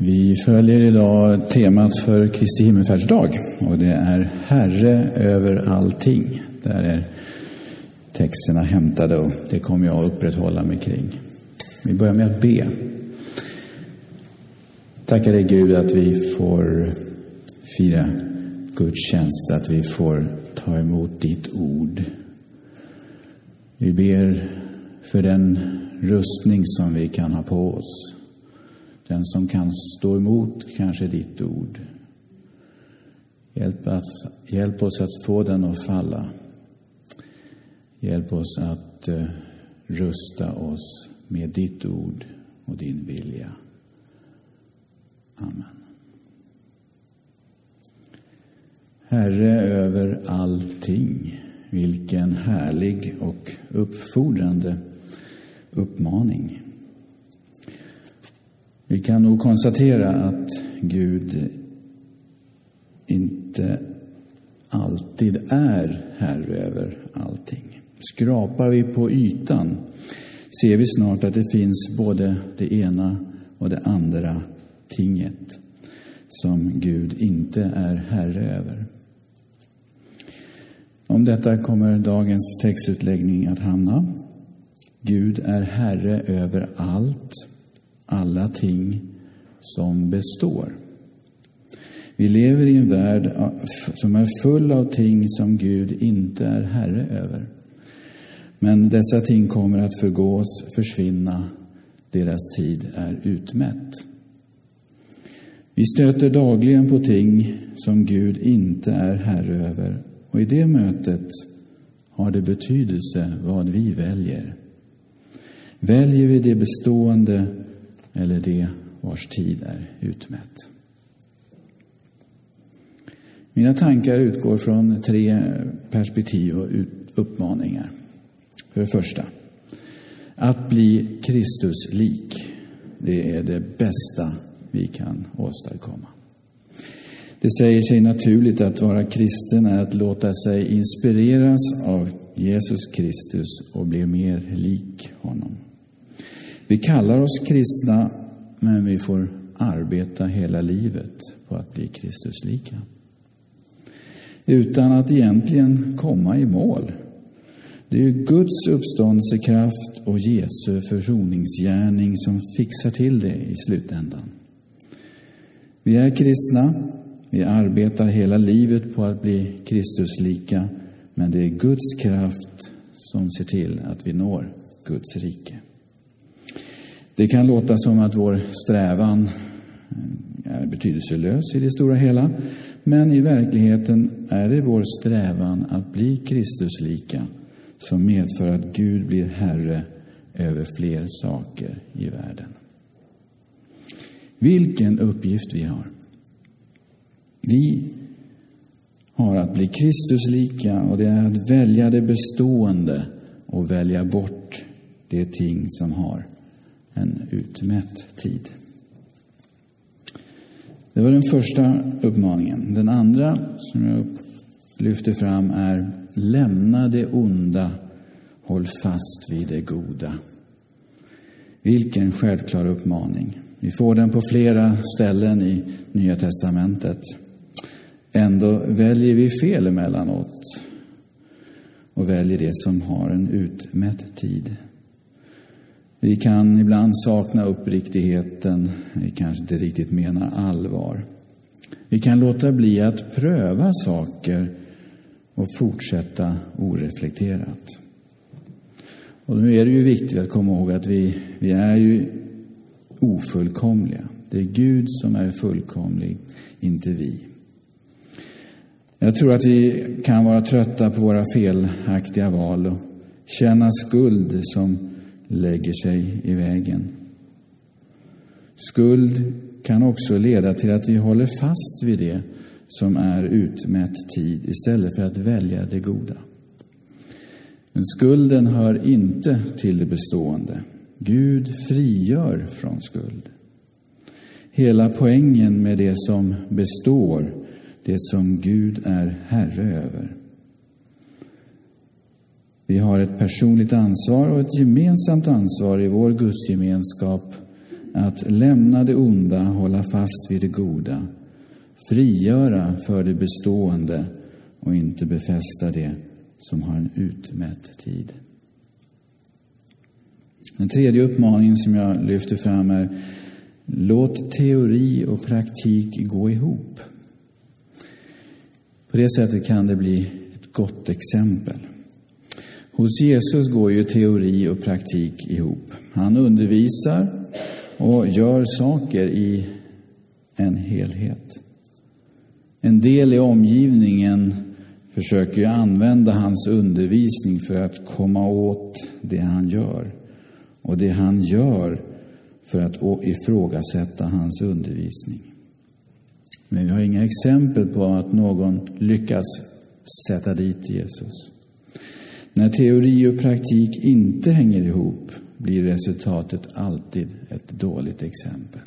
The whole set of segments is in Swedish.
Vi följer idag temat för Kristi himmelfärdsdag och det är Herre över allting. Där är texterna hämtade och det kommer jag att upprätthålla mig kring. Vi börjar med att be. Tackar dig Gud att vi får fira gudstjänst, att vi får ta emot ditt ord. Vi ber för den rustning som vi kan ha på oss. Den som kan stå emot kanske ditt ord. Hjälp oss att få den att falla. Hjälp oss att rusta oss med ditt ord och din vilja. Amen. Herre över allting. Vilken härlig och uppfordrande uppmaning. Vi kan nog konstatera att Gud inte alltid är herre över allting. Skrapar vi på ytan ser vi snart att det finns både det ena och det andra tinget som Gud inte är herre över. Om detta kommer dagens textutläggning att handla. Gud är herre över allt, alla ting som består. Vi lever i en värld som är full av ting som Gud inte är herre över. Men dessa ting kommer att förgås, försvinna. Deras tid är utmätt. Vi stöter dagligen på ting som Gud inte är herre över. Och i det mötet har det betydelse vad vi väljer. Väljer vi det bestående eller det vars tid är utmätt? Mina tankar utgår från 3 perspektiv och uppmaningar. För det första, att bli Kristus lik, det är det bästa vi kan åstadkomma. Det säger sig naturligt att vara kristen är att låta sig inspireras av Jesus Kristus och bli mer lik honom. Vi kallar oss kristna, men vi får arbeta hela livet på att bli Kristuslika. Utan att egentligen komma i mål. Det är Guds uppståndelsekraft och Jesu försoningsgärning som fixar till det i slutändan. Vi är kristna, vi arbetar hela livet på att bli Kristuslika, men det är Guds kraft som ser till att vi når Guds rike. Det kan låta som att vår strävan är betydelselös i det stora hela, men i verkligheten är det vår strävan att bli Kristuslika som medför att Gud blir herre över fler saker i världen. Vilken uppgift vi har! Vi har att bli Kristuslika, och det är att välja det bestående och välja bort det ting som har en utmätt tid. Det var den första uppmaningen. Den andra som jag lyfter fram är: lämna det onda, håll fast vid det goda. Vilken självklar uppmaning. Vi får den på flera ställen i Nya testamentet. Ändå väljer vi fel emellanåt och väljer det som har en utmätt tid. Vi kan ibland sakna uppriktigheten, vi kanske inte riktigt menar allvar. Vi kan låta bli att pröva saker och fortsätta oreflekterat. Och nu är det ju viktigt att komma ihåg att vi är ju ofullkomliga. Det är Gud som är fullkomlig, inte vi. Jag tror att vi kan vara trötta på våra felaktiga val och känna skuld som lägger sig i vägen. Skuld kan också leda till att vi håller fast vid det som är utmätt tid istället för att välja det goda. Men skulden hör inte till det bestående. Gud frigör från skuld. Hela poängen med det som består, det som Gud är herre över. Vi har ett personligt ansvar och ett gemensamt ansvar i vår gudsgemenskap att lämna det onda, hålla fast vid det goda, frigöra för det bestående och inte befästa det som har en utmätt tid. Den tredje uppmaningen som jag lyfter fram är: låt teori och praktik gå ihop. På det sättet kan det bli ett gott exempel. Hos Jesus går ju teori och praktik ihop. Han undervisar och gör saker i en helhet. En del i omgivningen försöker ju använda hans undervisning för att komma åt det han gör. Och det han gör för att ifrågasätta hans undervisning. Men vi har inga exempel på att någon lyckats sätta dit Jesus. När teori och praktik inte hänger ihop blir resultatet alltid ett dåligt exempel.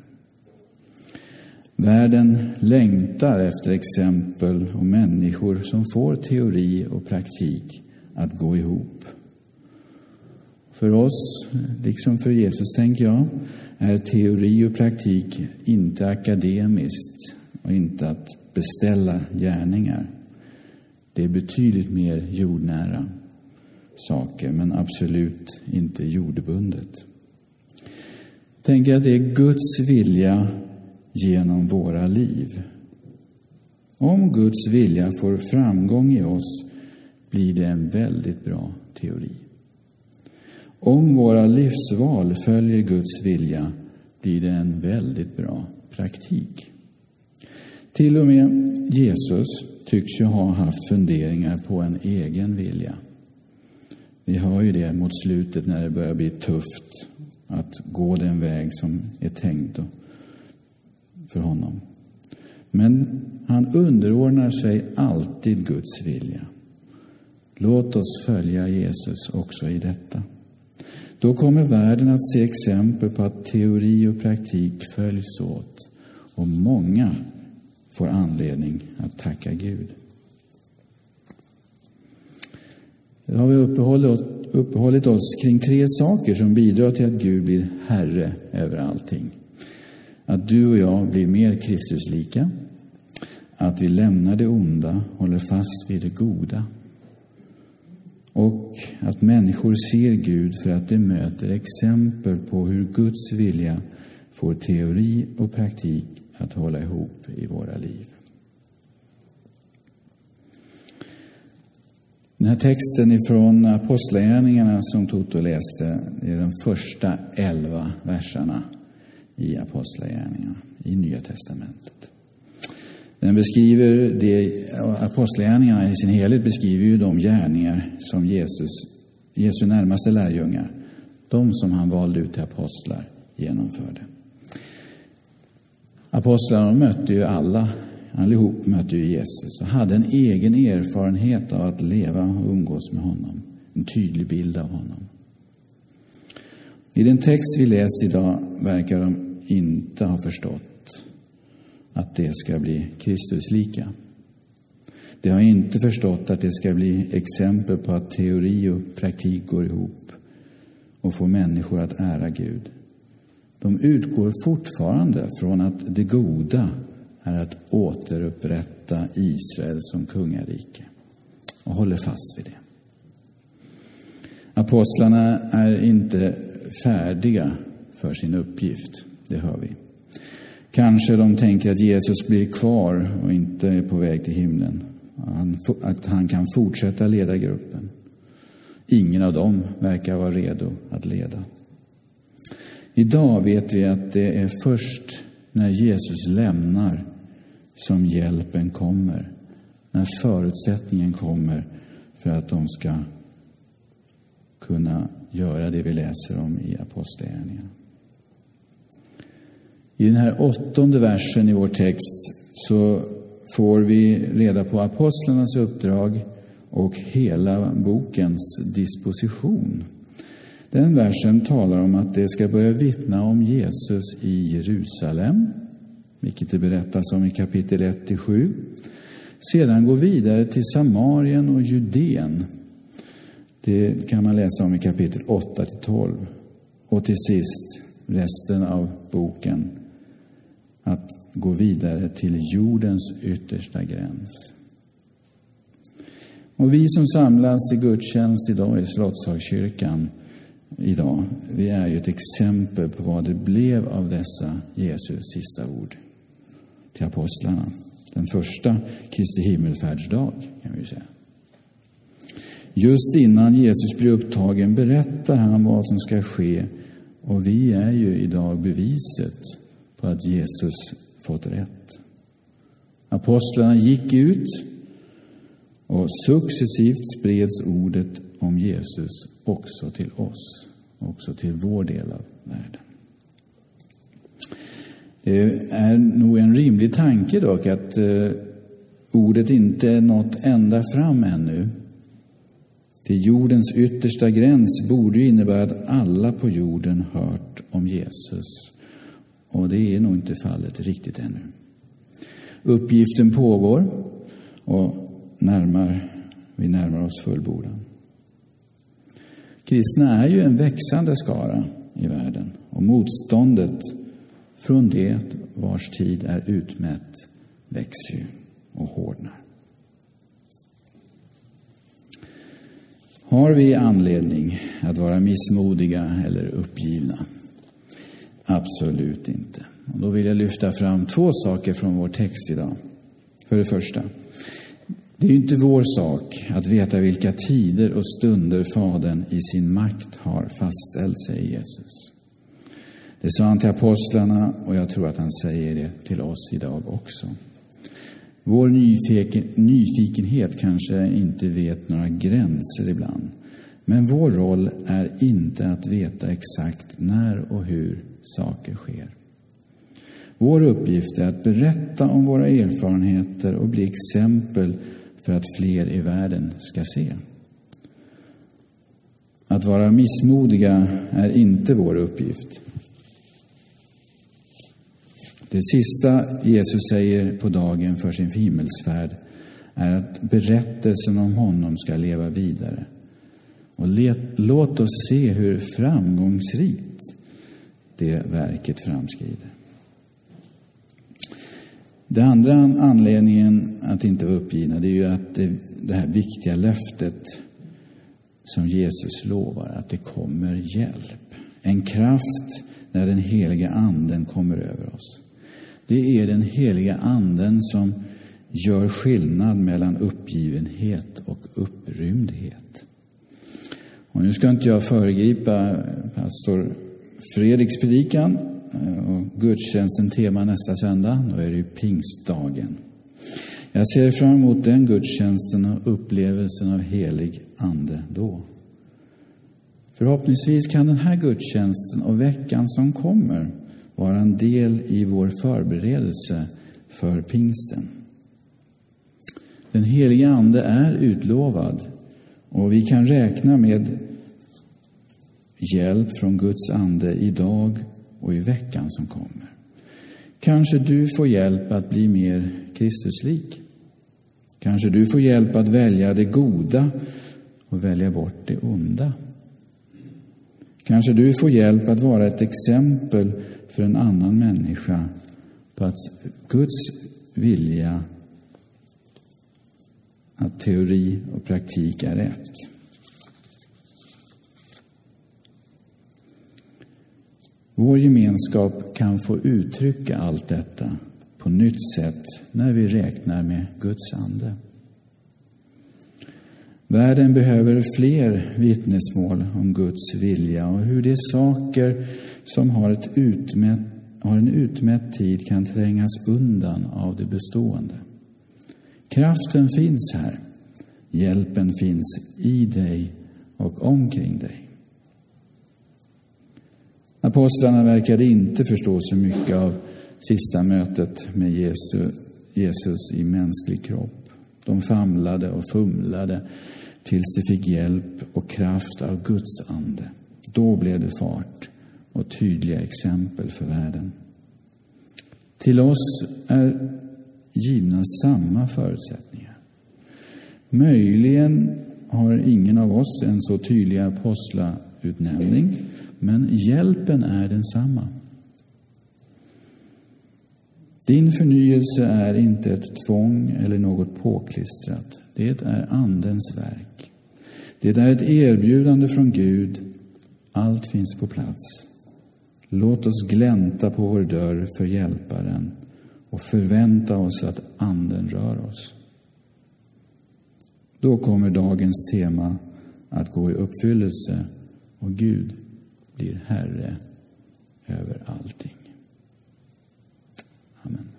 Världen längtar efter exempel och människor som får teori och praktik att gå ihop. För oss, liksom för Jesus tänker jag, är teori och praktik inte akademiskt och inte att beställa gärningar. Det är betydligt mer jordnära saker, men absolut inte jordbundet. Tänk att det är Guds vilja genom våra liv. Om Guds vilja får framgång i oss blir det en väldigt bra teori. Om våra livsval följer Guds vilja blir det en väldigt bra praktik. Till och med Jesus tycks ju ha haft funderingar på en egen vilja. Vi hör ju det mot slutet när det börjar bli tufft att gå den väg som är tänkt för honom. Men han underordnar sig alltid Guds vilja. Låt oss följa Jesus också i detta. Då kommer världen att se exempel på att teori och praktik följs åt. Och många får anledning att tacka Gud. Då har vi uppehållit oss kring 3 saker som bidrar till att Gud blir herre över allting. Att du och jag blir mer Kristuslika. Att vi lämnar det onda, håller fast vid det goda. Och att människor ser Gud för att de möter exempel på hur Guds vilja får teori och praktik att hålla ihop i våra liv. Den här texten ifrån Apostlagärningarna som Toto läste är de första 11 verserna i Apostlagärningarna i Nya testamentet. Den beskriver Apostlagärningarna i sin helhet beskriver ju de gärningar som Jesu närmaste lärjungar, de som han valde ut till apostlar, genomförde. Apostlarna mötte ju allihop mötte ju Jesus och hade en egen erfarenhet av att leva och umgås med honom. En tydlig bild av honom. I den text vi läser idag verkar de inte ha förstått att det ska bli Kristuslika. De har inte förstått att det ska bli exempel på att teori och praktik går ihop och får människor att ära Gud. De utgår fortfarande från att det goda är att återupprätta Israel som kungarike och håller fast vid det. Apostlarna är inte färdiga för sin uppgift, det hör vi. Kanske de tänker att Jesus blir kvar och inte är på väg till himlen. Att han kan fortsätta leda gruppen. Ingen av dem verkar vara redo att leda. Idag vet vi att det är först när Jesus lämnar som hjälpen kommer. När förutsättningen kommer för att de ska kunna göra det vi läser om i Apostlagärningarna. I den här 8:e versen i vår text så får vi reda på apostlarnas uppdrag och hela bokens disposition. Den versen talar om att det ska börja vittna om Jesus i Jerusalem, vilket det berättas om i kapitel 1-7. Sedan gå vidare till Samarien och Judén. Det kan man läsa om i kapitel 8-12. Och till sist resten av boken, att gå vidare till jordens yttersta gräns. Och vi som samlas i gudstjänst idag i Slottshagskyrkan idag, vi är ju ett exempel på vad det blev av dessa Jesus sista ord till apostlarna. Den första Kristi himmelfärdsdag, kan vi säga. Just innan Jesus blir upptagen berättar han vad som ska ske, och vi är ju idag beviset på att Jesus fått rätt. Apostlarna gick ut och successivt spreds ordet om Jesus också till oss, också till vår del av världen. Det är nog en rimlig tanke dock att ordet inte nått ända fram ännu. Till jordens yttersta gräns borde ju innebära att alla på jorden hört om Jesus. Och det är nog inte fallet riktigt ännu. Uppgiften pågår och vi närmar oss fullbordan. Kristna är ju en växande skara i världen, och motståndet från det vars tid är utmätt växer ju och hårdnar. Har vi anledning att vara missmodiga eller uppgivna? Absolut inte. Och då vill jag lyfta fram 2 saker från vår text idag. För det första, det är ju inte vår sak att veta vilka tider och stunder Fadern i sin makt har fastställt, säger Jesus. Det sa han till apostlarna, och jag tror att han säger det till oss idag också. Vår nyfikenhet kanske inte vet några gränser ibland. Men vår roll är inte att veta exakt när och hur saker sker. Vår uppgift är att berätta om våra erfarenheter och bli exempel för att fler i världen ska se. Att vara missmodiga är inte vår uppgift. Det sista Jesus säger på dagen för sin himmelsfärd är att berättelsen om honom ska leva vidare. Och låt oss se hur framgångsrikt det verket framskrider. Det andra anledningen att inte vara uppgivna, det är ju att det här viktiga löftet som Jesus lovar, att det kommer hjälp. En kraft när den heliga anden kommer över oss. Det är den heliga anden som gör skillnad mellan uppgivenhet och upprymdhet. Och nu ska inte jag föregripa pastor Fredriks predikan och gudstjänsten tema nästa söndag. Då är det ju pingstdagen. Jag ser fram emot den gudstjänsten och upplevelsen av helig ande då. Förhoppningsvis kan den här gudstjänsten och veckan som kommer vara en del i vår förberedelse för pingsten. Den heliga ande är utlovad, och vi kan räkna med hjälp från Guds ande idag och i veckan som kommer. Kanske du får hjälp att bli mer Kristuslik. Kanske du får hjälp att välja det goda och välja bort det onda. Kanske du får hjälp att vara ett exempel för en annan människa på att Guds vilja, att teori och praktik är rätt. Vår gemenskap kan få uttrycka allt detta på nytt sätt när vi räknar med Guds ande. Världen behöver fler vittnesmål om Guds vilja och hur de saker som har en utmätt tid kan trängas undan av det bestående. Kraften finns här. Hjälpen finns i dig och omkring dig. Apostlarna verkade inte förstå så mycket av sista mötet med Jesus i mänsklig kropp. De famlade och fumlade tills de fick hjälp och kraft av Guds ande. Då blev det fart och tydliga exempel för världen. Till oss är givna samma förutsättningar. Möjligen har ingen av oss en så tydlig utnämning, men hjälpen är densamma. Din förnyelse är inte ett tvång eller något påklistrat. Det är Andens verk. Det är ett erbjudande från Gud. Allt finns på plats. Låt oss glänta på vår dörr för hjälparen och förvänta oss att Anden rör oss. Då kommer dagens tema att gå i uppfyllelse och Gud blir Herre över allting. Amen.